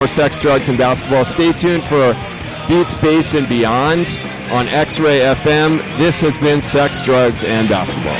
For Sex, Drugs, and Basketball. Stay tuned for Beats, Bass, and Beyond on X-Ray FM. This has been Sex, Drugs, and Basketball.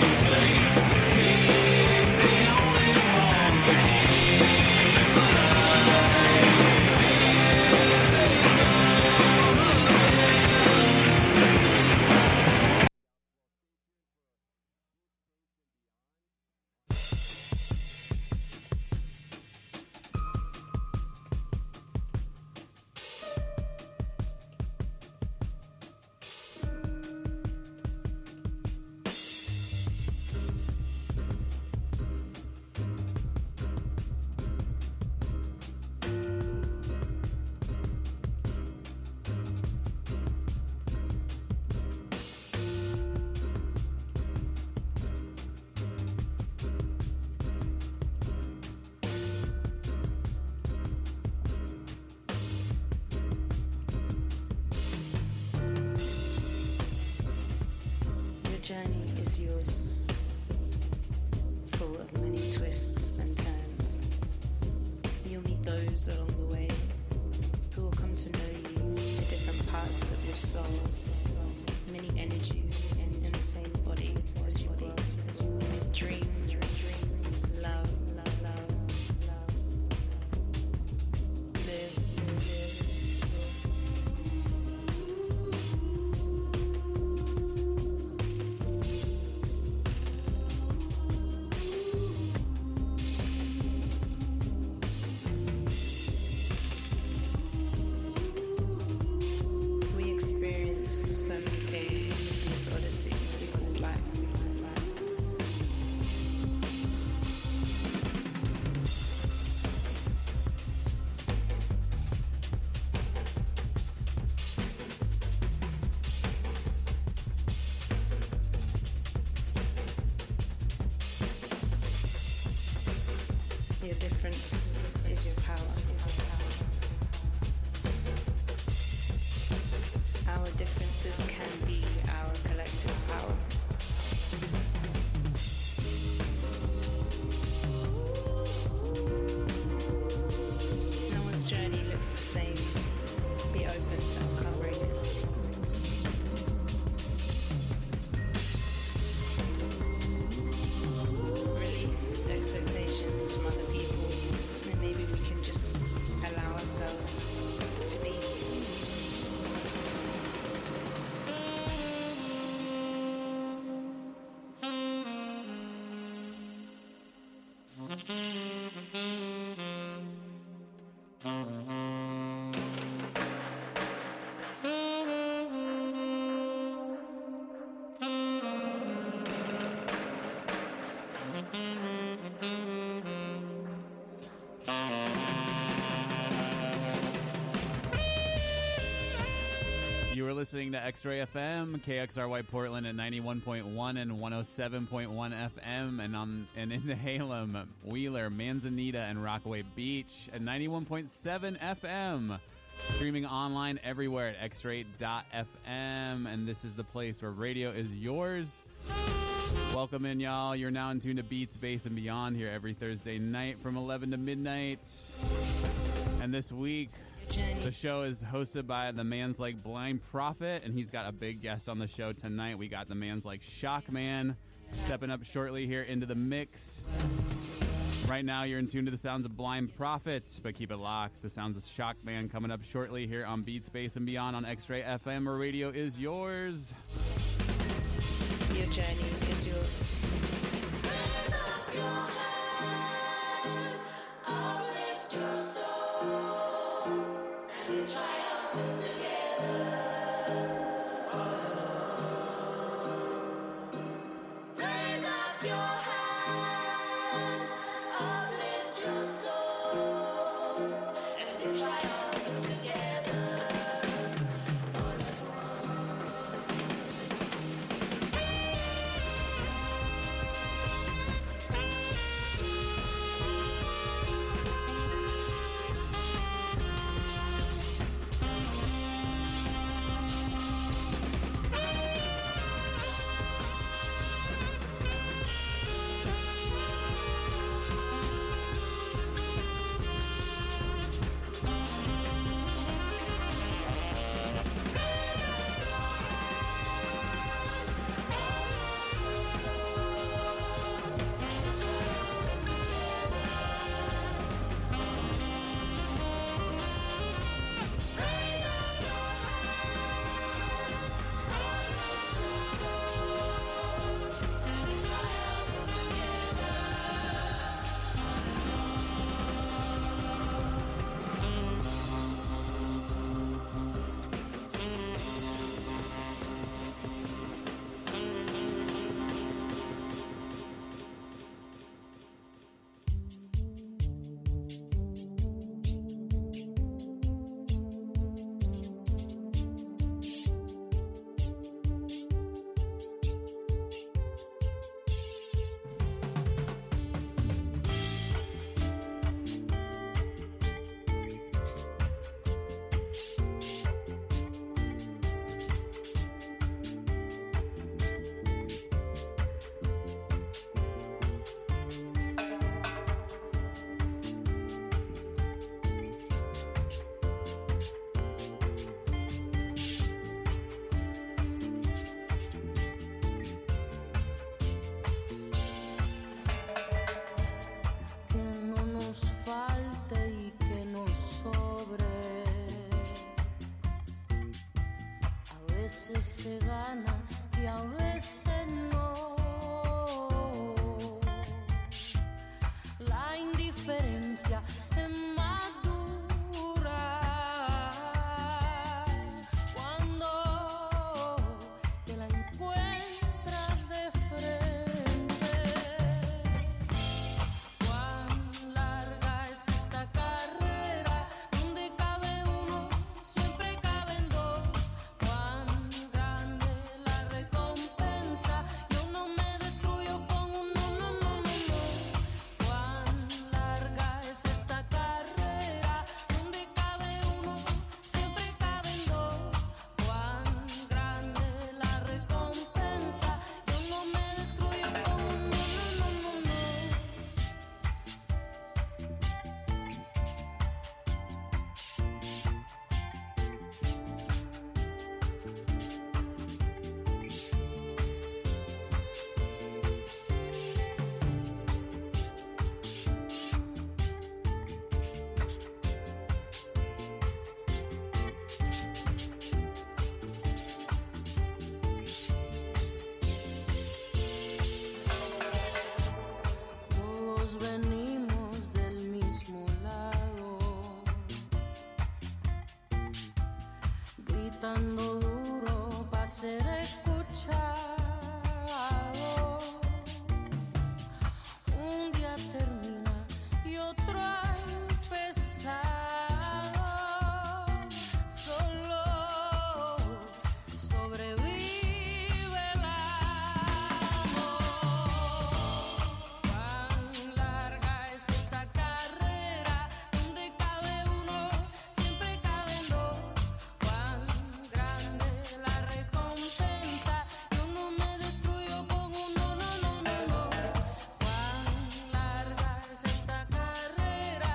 journey is yours, full of many twists and turns. You'll meet those along the way who will come to know you, the different parts of your soul, many energies in the same body as you grow. Dream, love, live. We experience so many things in this odyssey we call life. Your difference is your power. Our differences can be our collective power. No one's journey looks the same. Be open to uncovering it. Release expectations from other people, and maybe we can just allow ourselves to be. You are listening to X-Ray FM, KXRY Portland at 91.1 and 107.1 FM, and in Nehalem, Wheeler, Manzanita, and Rockaway Beach at 91.7 FM. Streaming online everywhere at xray.fm, and this is the place where radio is yours. Welcome in, y'all. You're now in tune to Beats, Bass, and Beyond here every Thursday night from 11 to midnight. And this week, the show is hosted by the Man's Like Blind Prophet, and he's got a big guest on the show tonight. We got the Man's Like Shockman stepping up shortly here into the mix. Right now, you're in tune to the sounds of Blind Prophet, but keep it locked. The sounds of Shockman coming up shortly here on Beats, Bass, and Beyond on X-Ray FM, where radio is yours. Your journey is yours. Raise up your hands, uplift your soul, and in triumph together. All is one. Raise up your hands, uplift your soul, and in triumph together. All is one. veces se gana y a veces no. La indiferencia es más dura cuando te la encuentras de frente. Cuán larga es esta carrera, donde cabe uno, siempre caben dos. Cuán grande la recompensa, yo no me destruyo con un no, no, no, no, no. Cuán larga es esta carrera, donde cabe uno, siempre caben dos. Cuán grande la recompensa, yo no me destruyo con un no, no, no, no, no. Todos venimos del mismo lado, gritando duro para ser escuchado. Un día termina y otro ha empezado. Solo sobrevive el amor. Cuán larga es esta carrera, donde cabe uno, siempre caben dos. Cuán grande la recompensa, yo no me destruyo con un no, no, no, no, no. Cuán larga es esta carrera,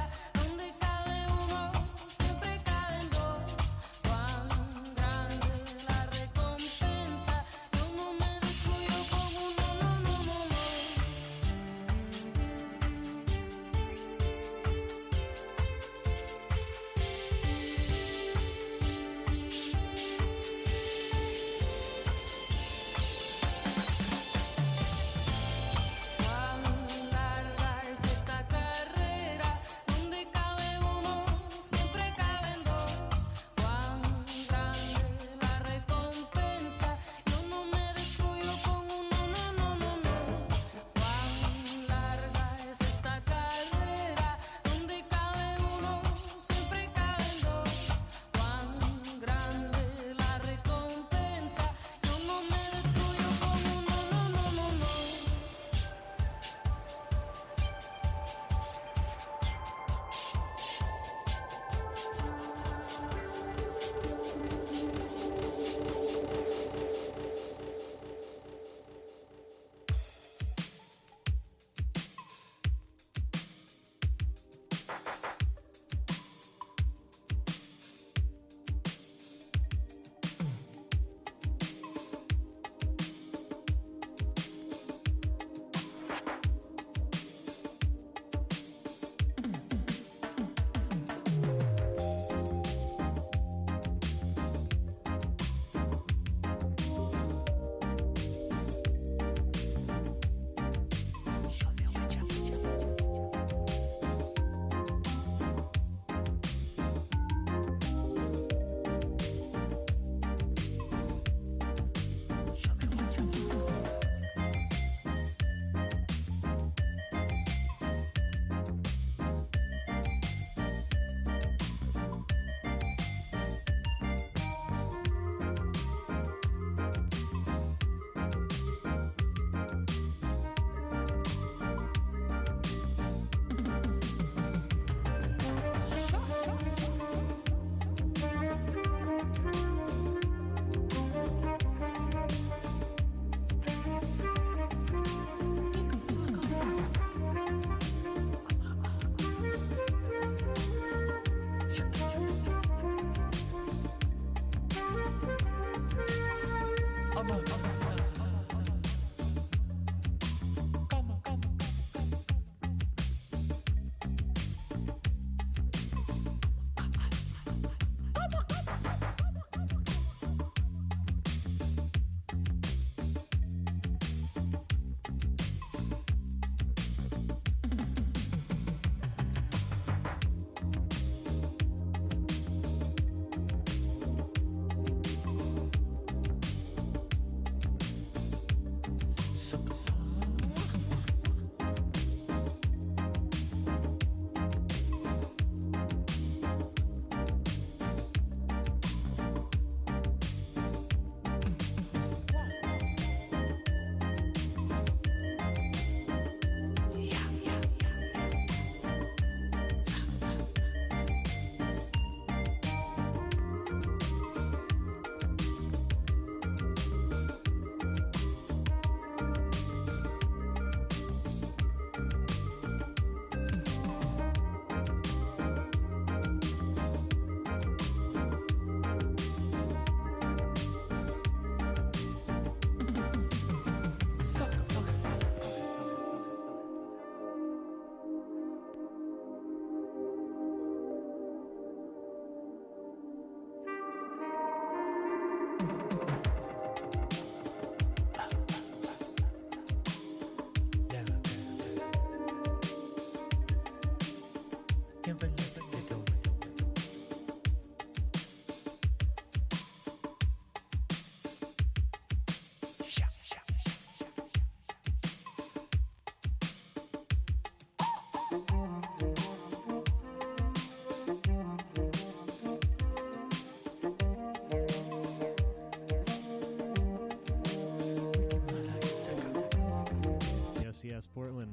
KS Portland.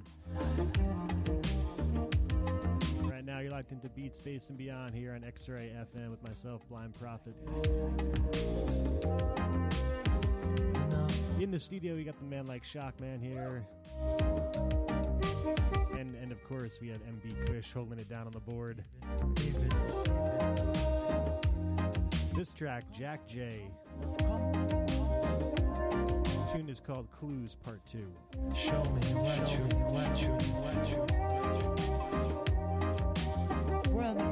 Right now, you're locked into Beat Space and Beyond here on X-Ray FM with myself, Blind Prophet. In the studio, we got the man like Shockman here. And of course, we had MB Kush holding it down on the board. This track, Jack J. The tune is called Clues Part 2. Show me what you. Brother.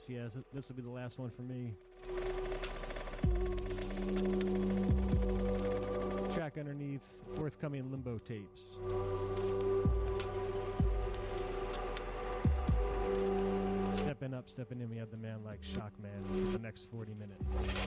this. Yeah, this will be the last one for me. Track underneath, forthcoming Limbo tapes. Stepping in, we have the man like Shockman for the next 40 minutes.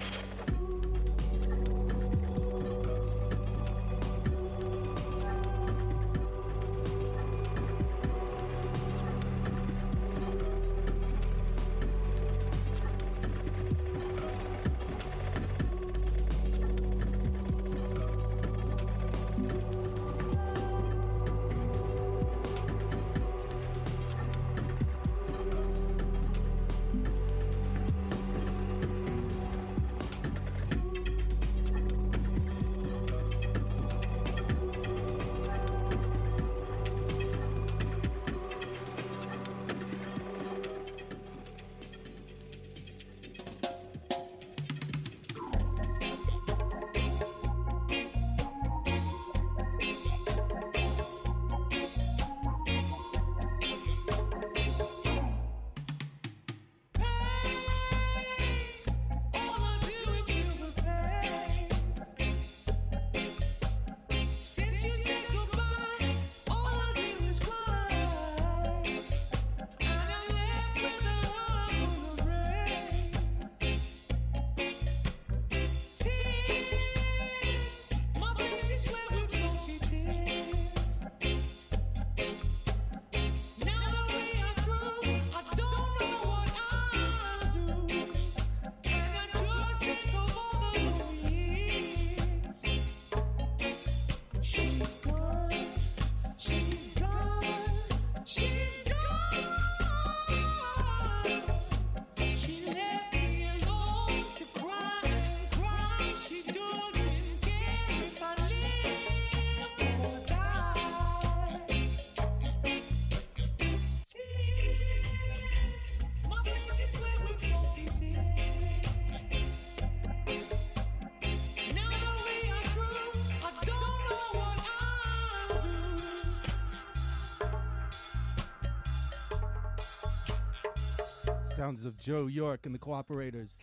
Sounds of Joe York and the Cooperators.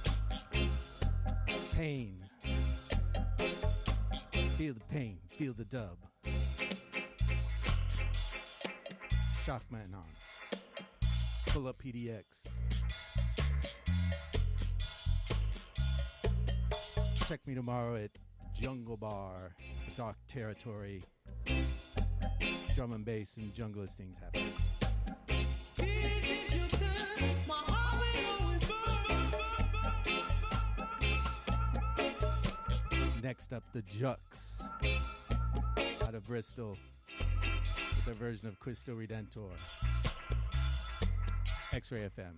Pain. Feel the pain. Feel the dub. Shockman on. Pull up PDX. Check me tomorrow at Jungle Bar, Dark Territory. Drum and bass and jungle as things happen. Next up, the Jux out of Bristol with their version of Cristo Redentor. X-Ray FM.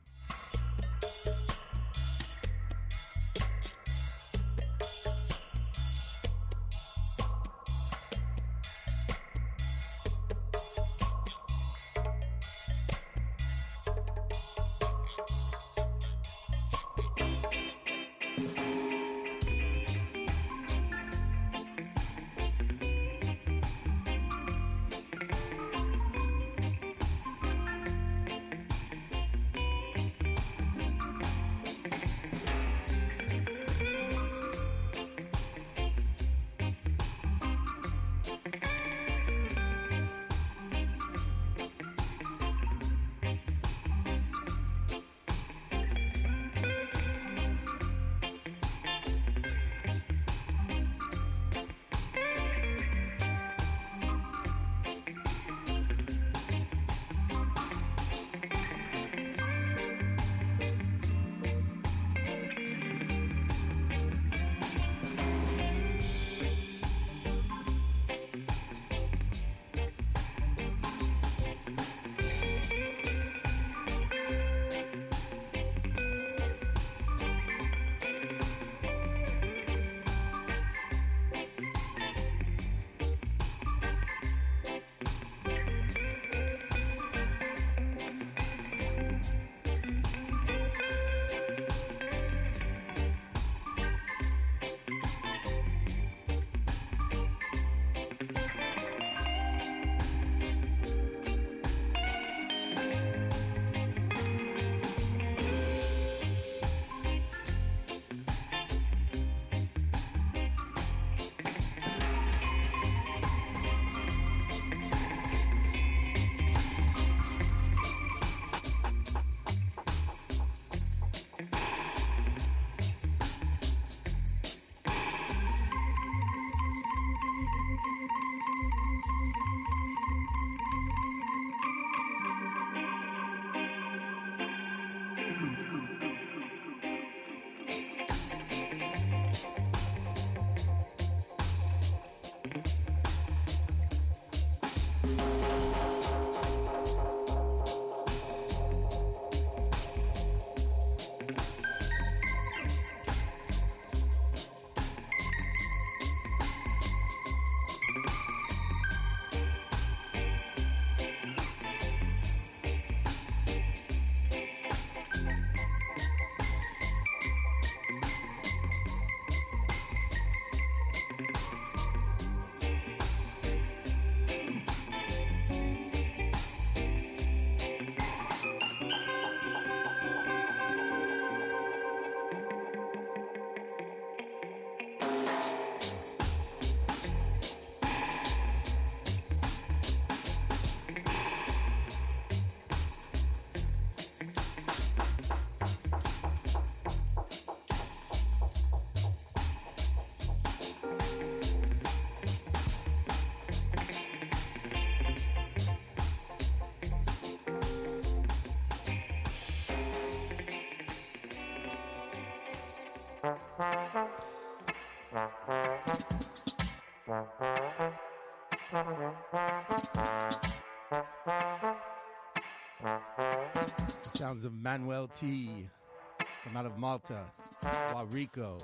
Sounds of Manuel T. from out of Malta, Guarico.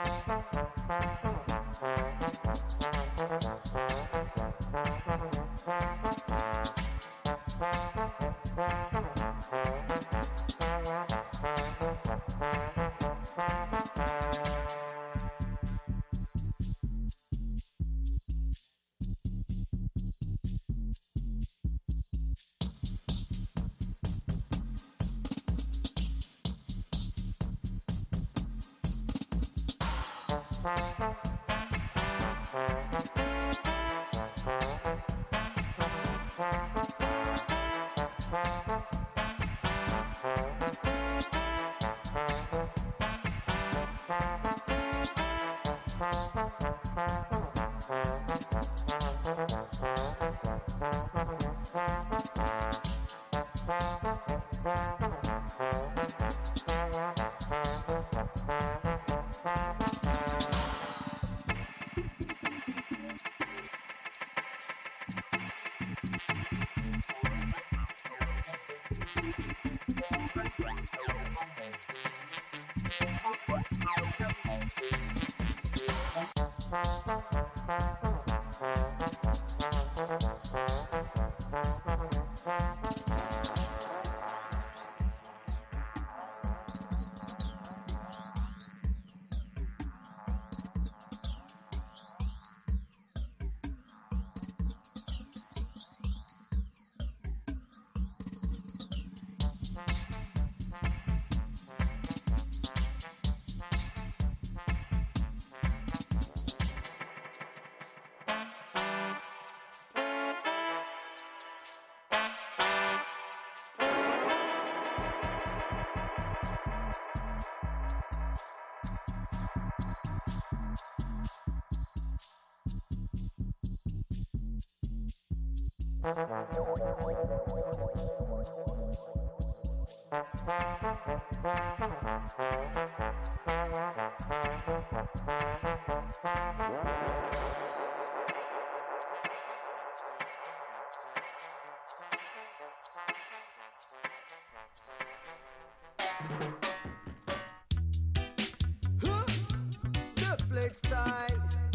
The plate style.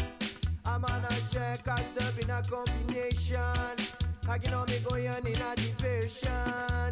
I'm on a check, I step in a combination. I can only go in a diversion.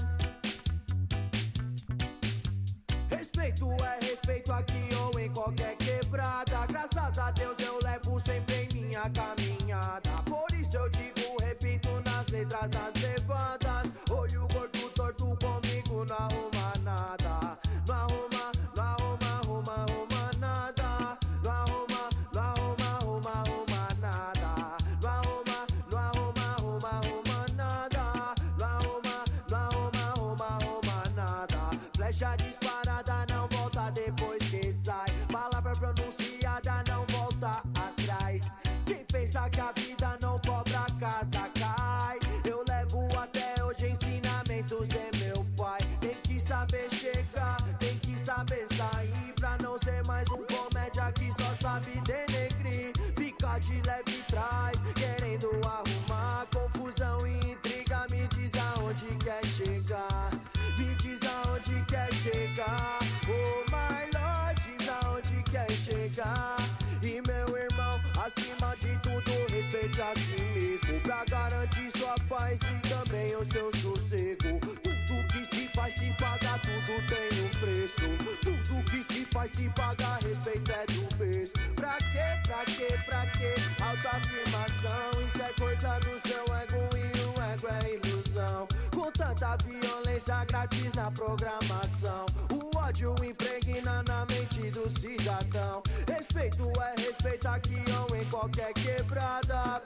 Respeito é respeito aqui ou em qualquer quebrada. Graças a Deus eu levo sempre em minha caminhada. Por isso eu digo, repito nas letras das levadas. Olho gordo torto comigo, não arruma nada. Não arruma, não arruma, arruma, arruma nada. Não arruma, não arruma, arruma, arruma nada. Não arruma, não arruma, arruma, arruma nada. Não arruma, não arruma, arruma, arruma nada. Flecha disparada não volta depois que sai. Palavra pronunciada não volta atrás. Quem pensa que a vida não cobra casa cai. Eu levo até hoje ensinamentos de meu pai. Tem que saber chegar, tem que saber sair. Pra não ser mais um comédia que só sabe denegrir. Fica de leve trás, querendo arrumar confusão e intriga. Me diz aonde quer chegar. Me diz aonde quer chegar. Oh my Lord, diz aonde quer chegar. E meu irmão, acima de tudo, respeite a si mesmo. Pra garantir sua paz e também o seu sossego. Tudo que se faz se paga, tudo tem um preço. Tudo que se faz se paga, respeito é do berço. Pra quê, pra quê, pra quê? Autoafirmação, isso é coisa do seu ego e o ego é ilusão. Com tanta violência grátis na programação, o ódio impregna na mente do cidadão. Respeito é respeito aqui ou em qualquer quebrada.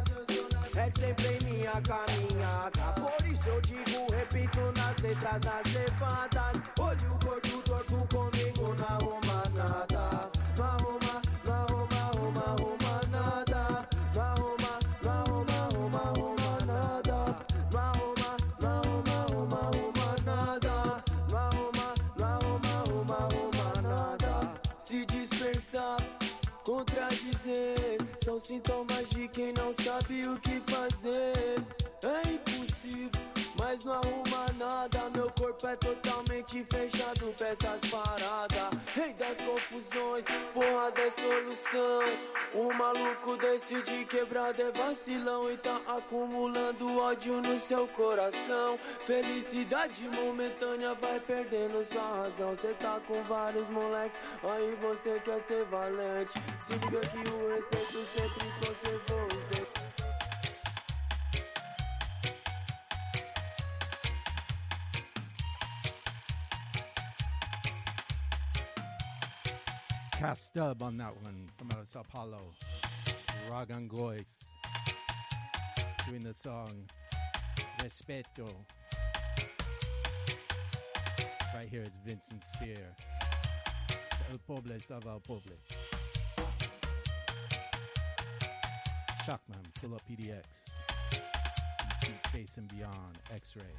É sempre em minha caminhada. Por isso eu digo, repito nas letras, nas levadas. Olho gordo torto comigo, não arruma nada. Não arruma, não arruma, arruma, arruma nada. Não arruma, não arruma, arruma, arruma nada. Não arruma, não arruma, arruma, arruma nada. Não arruma, não arruma, arruma, arruma nada. Se dispersar, contradizer, são sintomas de quem não sabe o que fazer. É impossível mas não arruma nada. Meu corpo é totalmente fechado pra essas paradas. Rei das confusões, porrada é solução. O maluco decide quebrada é vacilão e tá acumulando ódio no seu coração. Felicidade momentânea vai perdendo sua razão. Cê tá com vários moleques, aí você quer ser valente. Se liga que o respeito sempre conservou os dedos. Castub on that one from out of Sao Paulo. Ragangois doing the song Respeto. Right here it's Vincent Spear. El Poble Salva El Poble. Shockman, pull up PDX. Deep Space and Beyond, X-Ray.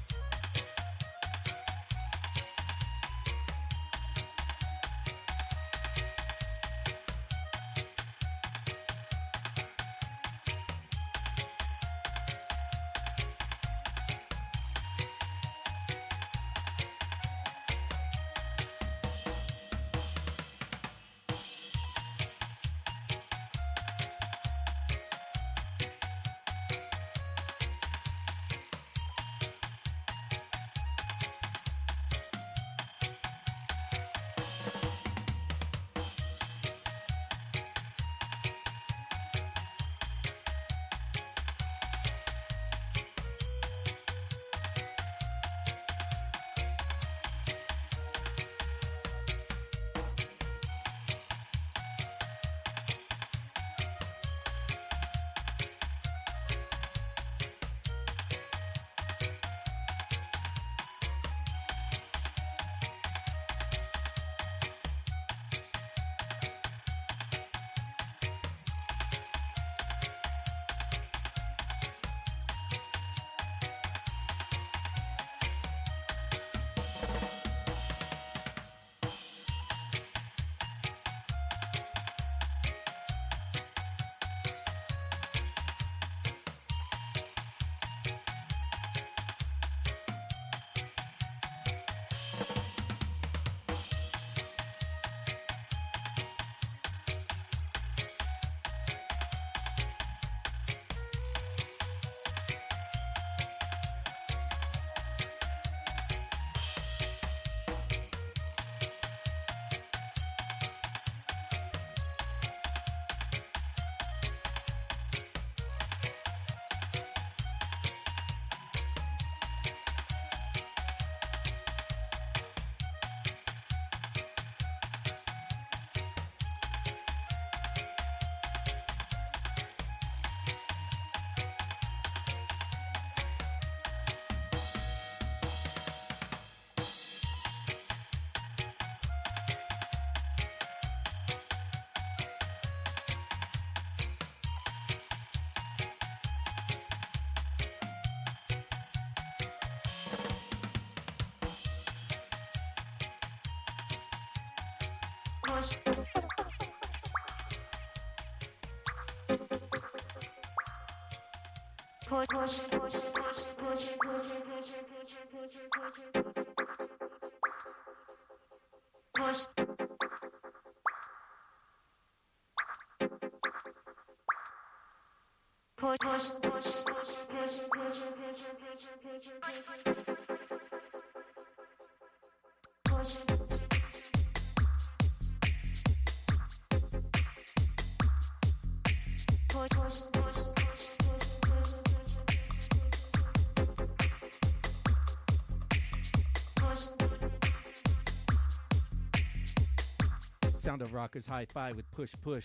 Sound of Rockers Hi-Fi with Push Push.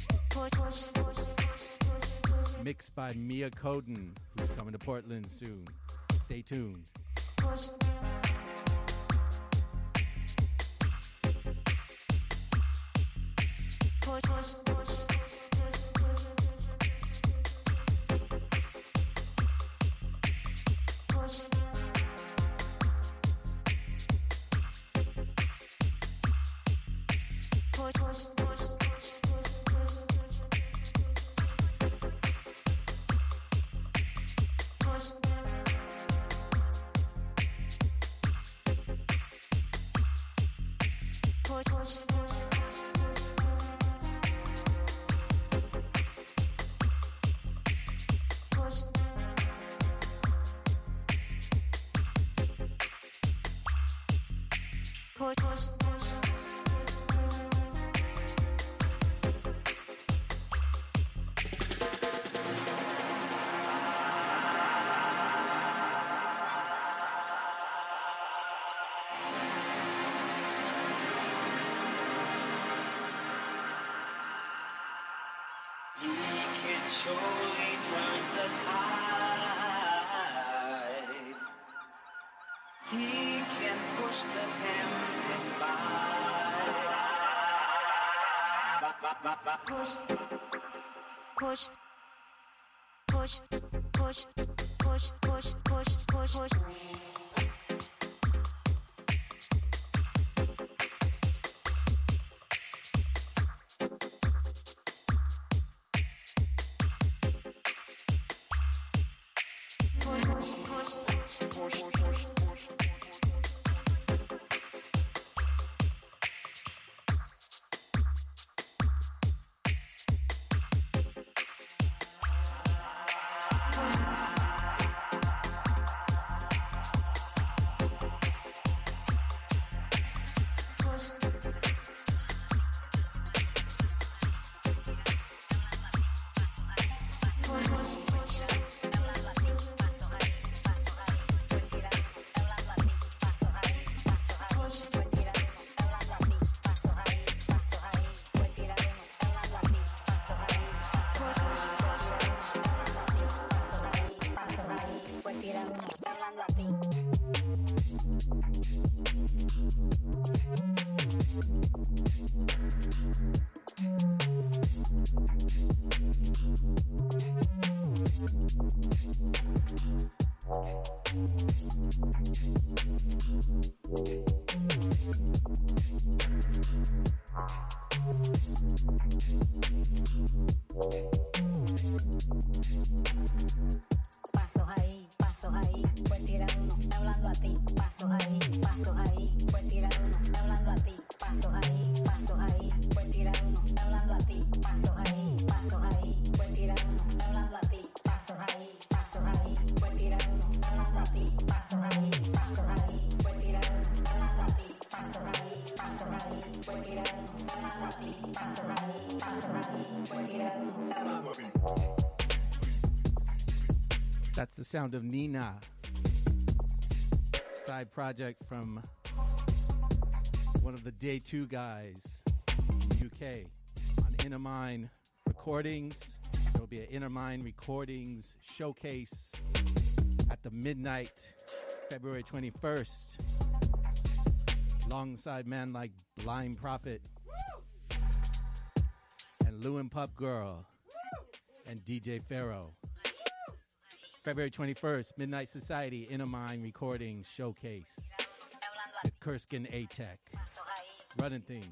Mixed by Mia Coden, who's coming to Portland soon. Stay tuned. Surely turn the tides. He can push the tempest by. Push, push, push, push, push, push, push, push, push. That's the sound of Nina. Side project from one of the Day 2 guys in UK on Inner Mind Recordings. There will be an Inner Mind Recordings showcase at the midnight, February 21st, alongside man like Blind Prophet and Lewin Pup Girl and DJ Pharaoh. February 21st, Midnight Society Inner Mind Recordings Showcase with Kurskin A-Tech. Running things.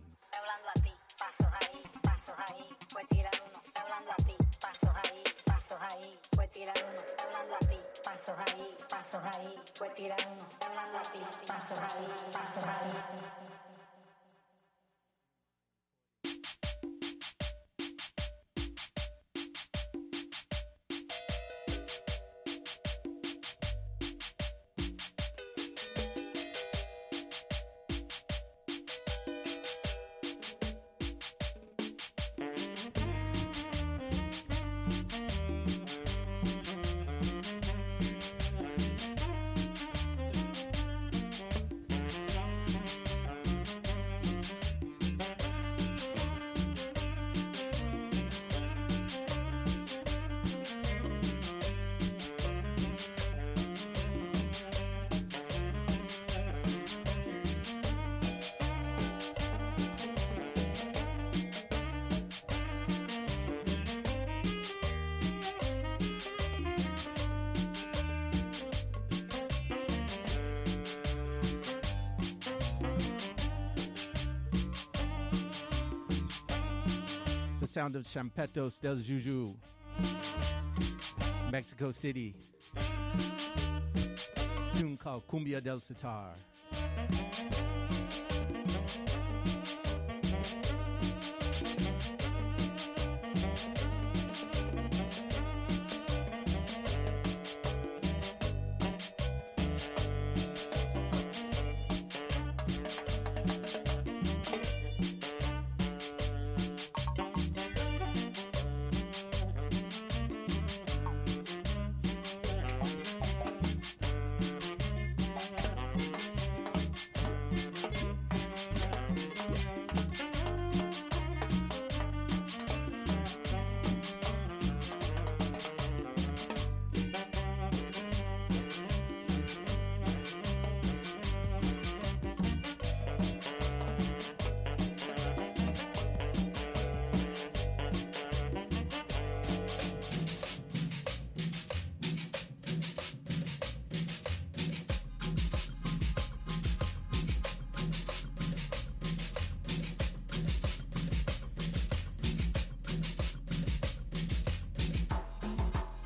Sound of Champetos del Juju, Mexico City. Tune called Cumbia del Sitar.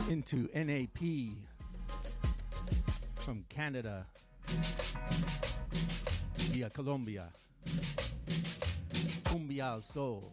into NAP from Canada via Colombia. Cumbia Soul.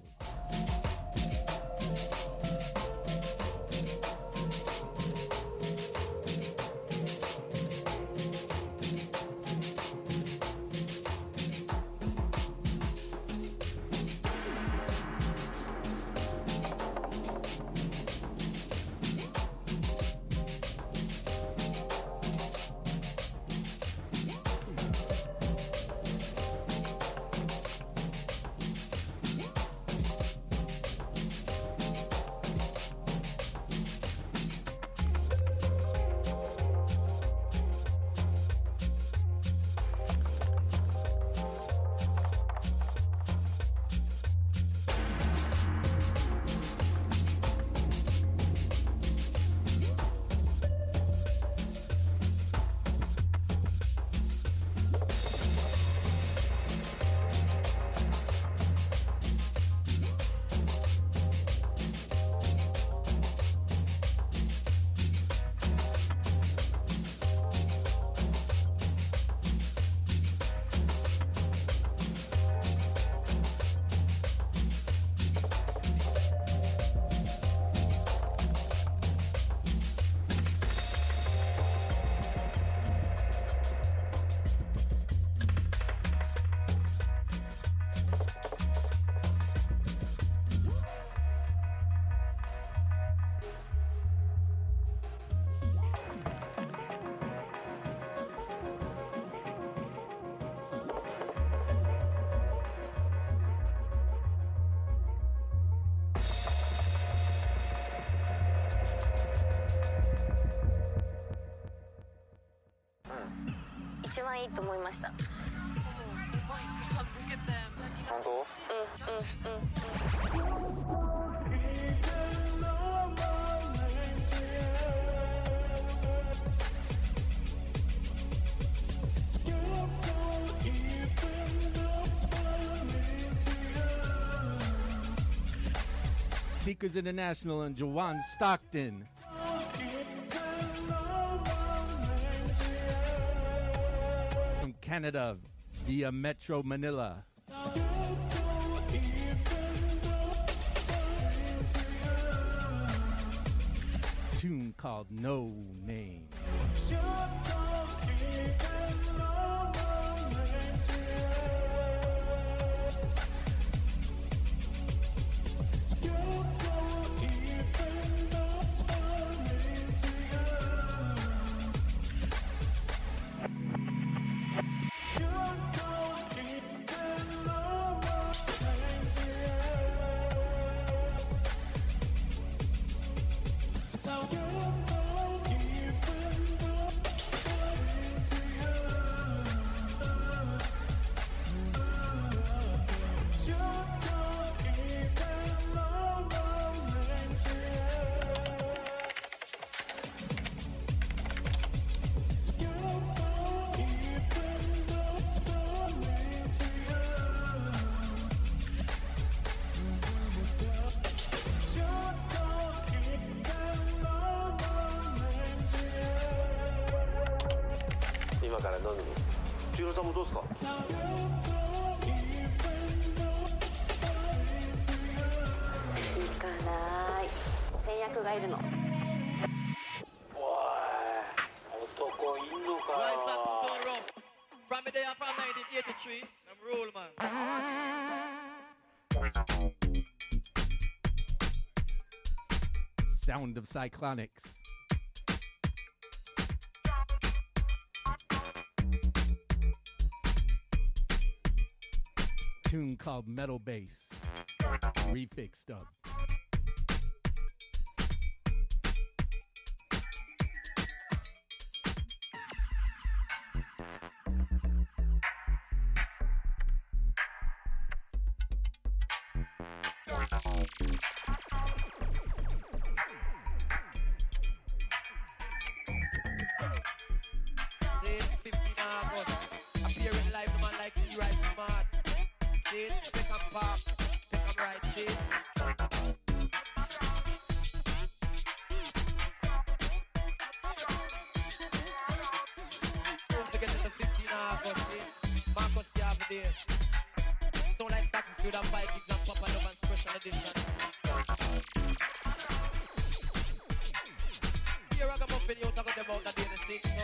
Seekers International and Jawan Stockton. From Canada via Metro Manila. Tune called No Name. Sound of Cyclonics. Tune called Metal Bass. Refix dub. day. Sound like Taxi and Vikings and Papa Love and Special Edition. Here I come up in you talking about the day the stage, so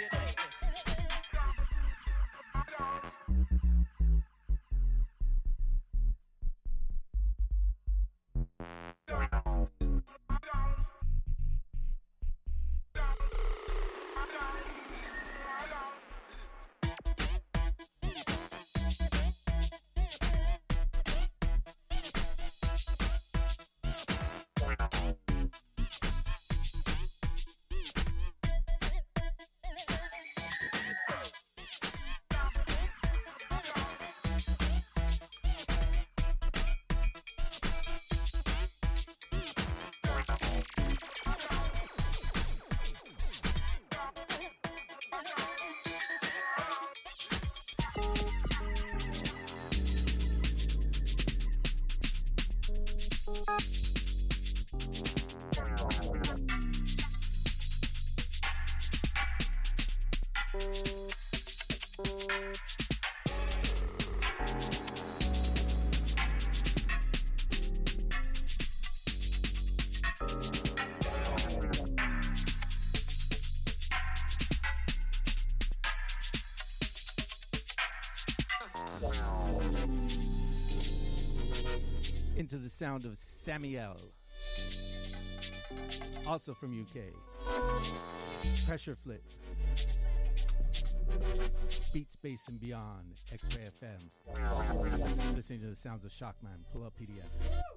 into the sound of Samuel, also from UK. Pressure Flip, Beat Space and Beyond, X-Ray FM. Listening to the sounds of Shockman. Pull up PDF.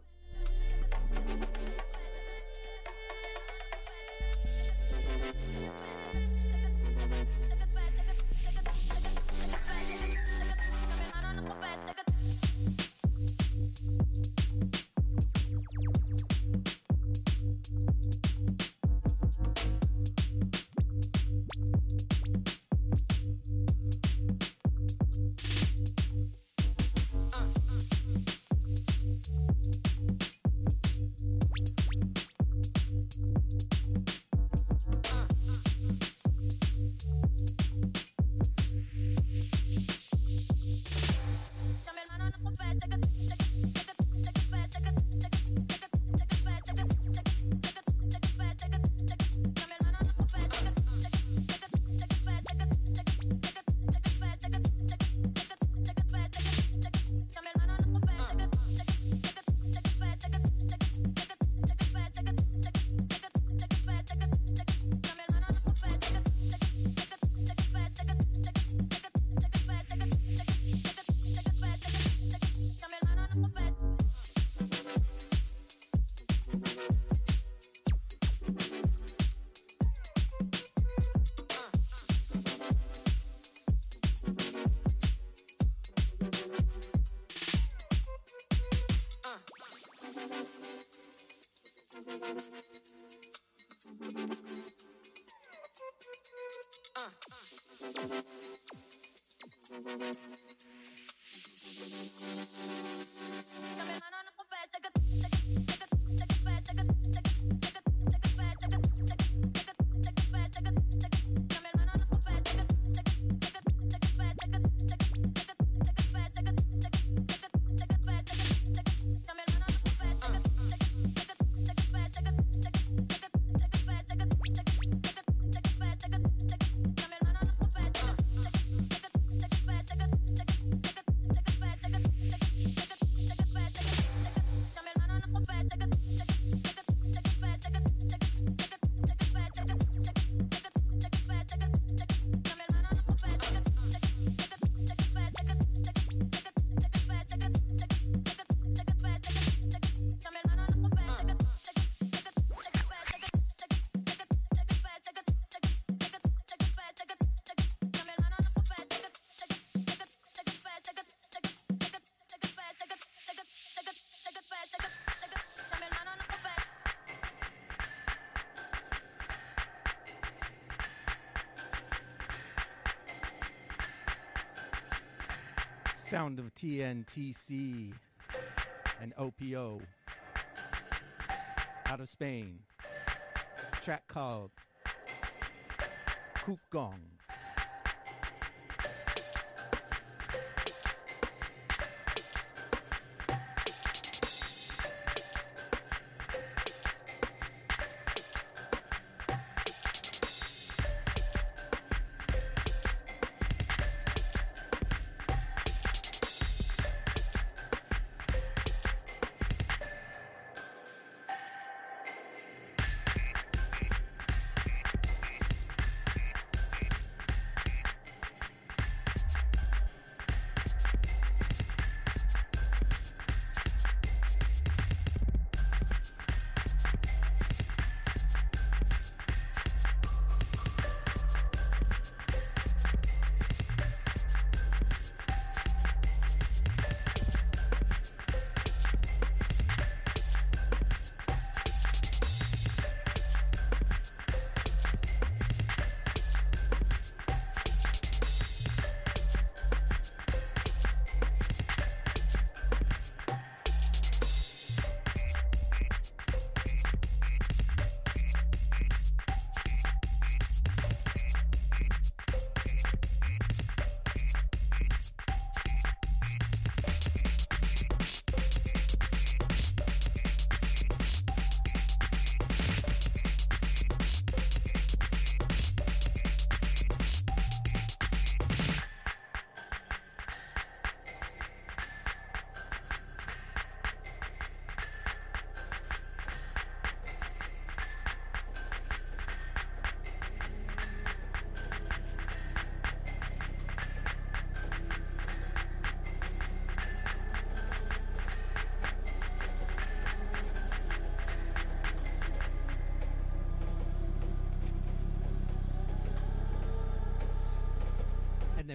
Sound of TNTC and OPO out of Spain. Track called Coop Gong.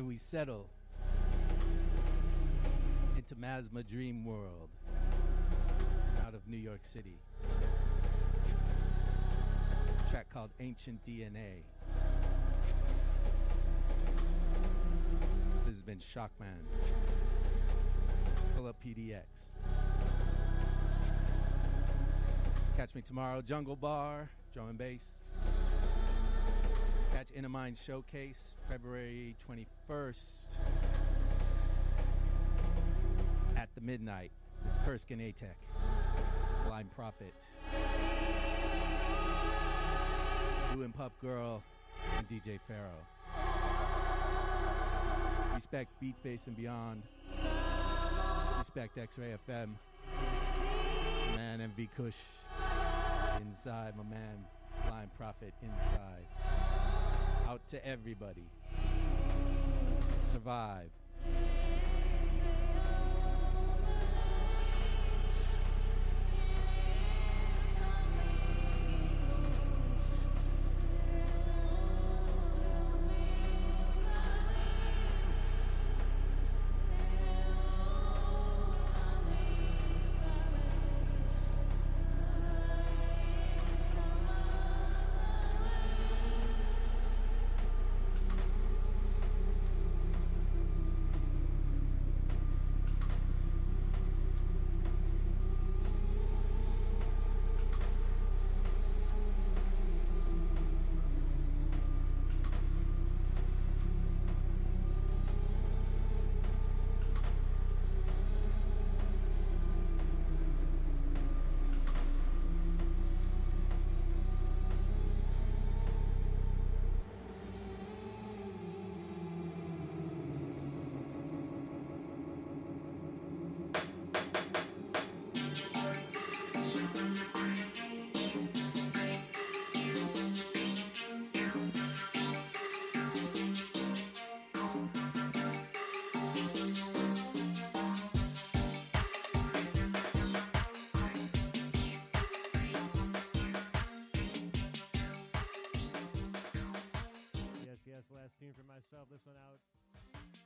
and we settle into Masma Dream World out of New York City. A track called Ancient DNA. This has been Shockman. Pull up PDX. Catch me tomorrow, Jungle Bar, drum and bass. Catch Inner Mind Showcase, February 21st at the midnight. Kurskin Atek, Blind Prophet, Blue and Pup Girl, and DJ Pharaoh. Respect Beats, Bass, and Beyond. Respect X-Ray FM. Man, MV Kush. Inside, my man. Blind Prophet inside. Out to everybody. Survive. Last tune for myself. This one out